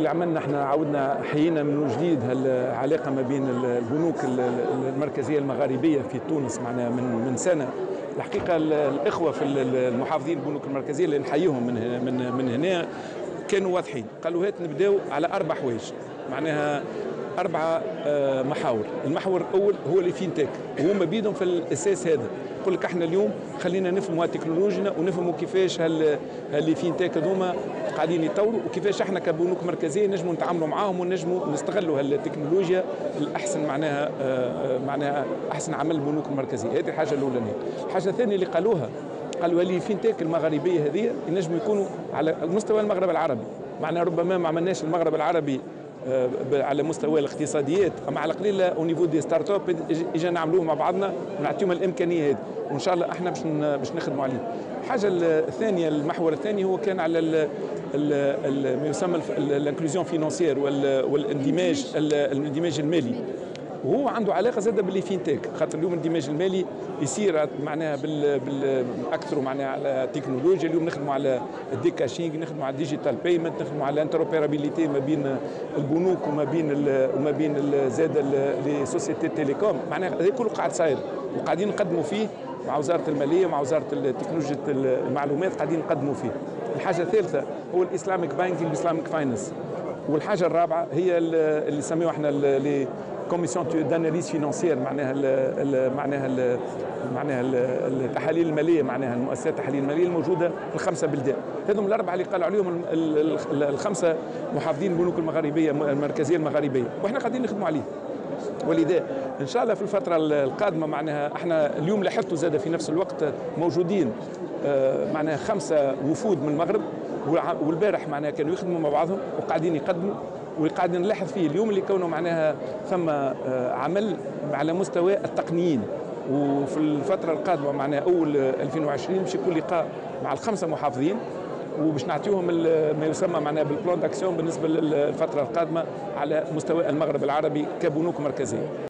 اللي عملنا احنا عاودنا حيينا من جديد العلاقه ما بين البنوك المركزيه المغاربيه في تونس معناها من سنه. الحقيقه الاخوه في المحافظين البنوك المركزيه اللي نحييهم من هنا كانوا واضحين، قالوا هات نبداو على 4 حوايج، معناها 4 محاور. المحور الاول هو اللي فينتك، وهما بيدهم في الاساس هذا. يقول لك احنا اليوم خلينا نفهموا تكنولوجينا ونفهموا كيفاش اللي فينتك هذوما قاعدين يطوروا، وكيفاش احنا كبنوك مركزيه نجموا نتعاملوا معاهم ونجموا نستغلوا التكنولوجيا الاحسن، معناها احسن عمل البنوك المركزيه. هذه الحاجه الاولانيه. الحاجه الثانيه اللي قالوا اللي فينتك المغاربيه هذه ينجموا يكونوا على مستوى المغرب العربي، معناها ربما ما عملناش المغرب العربي على مستوى الاقتصاديات، اما على القليل او نيفو دي ستارت اب اجا نعملوه مع بعضنا ونعطيهم الامكانيه هذه، وان شاء الله احنا باش نخدموا عليه. الحاجه الثانيه، المحور الثاني هو كان على ما يسمى الانكلوزيون فينانسيير والاندماج المالي، وهو عنده علاقه زاده باللي فينتك، خاطر اليوم الاندماج المالي يصير معناها اكثر معناها على التكنولوجيا. اليوم نخدموا على الديكاشينغ، نخدموا على الديجيتال بيمنت، نخدموا على الانتروبيرابيليتي ما بين البنوك وما بين زاد لي سوسيتي تيليكوم، معناها هذا كله قاعد صاير وقاعدين نقدموا فيه مع وزاره الماليه ومع وزاره تكنولوجيا المعلومات، قاعدين نقدموا فيه. الحاجه الثالثه هو الاسلاميك بانكينج والاسلاميك فاينانس. والحاجه الرابعه هي اللي نسميوها احنا كوميسيون داناليز فينانسيير، معناها التحاليل الماليه، معناها المؤسسات التحاليل الماليه الموجوده في ال5 بلدان. هذم ال4 اللي قالوا عليهم ال5 محافظين البنوك المغاربيه المركزيه المغاربيه، واحنا قاعدين نخدموا عليه. ولذا ان شاء الله في الفتره القادمه معناها احنا اليوم لاحظتوا زاد في نفس الوقت موجودين معناها 5 وفود من المغرب، والبارح معناها كانوا يخدموا مع بعضهم وقاعدين يقدموا، وقاعدين نلاحظ فيه اليوم اللي كونه معناها ثم عمل على مستوى التقنيين. وفي الفتره القادمه معناها اول 2020 باش يكون لقاء مع ال5 محافظين، وباش نعطيهم ما يسمى معناها بالبلان داكسيون بالنسبه للفتره القادمه على مستوى المغرب العربي كبنوك مركزيه.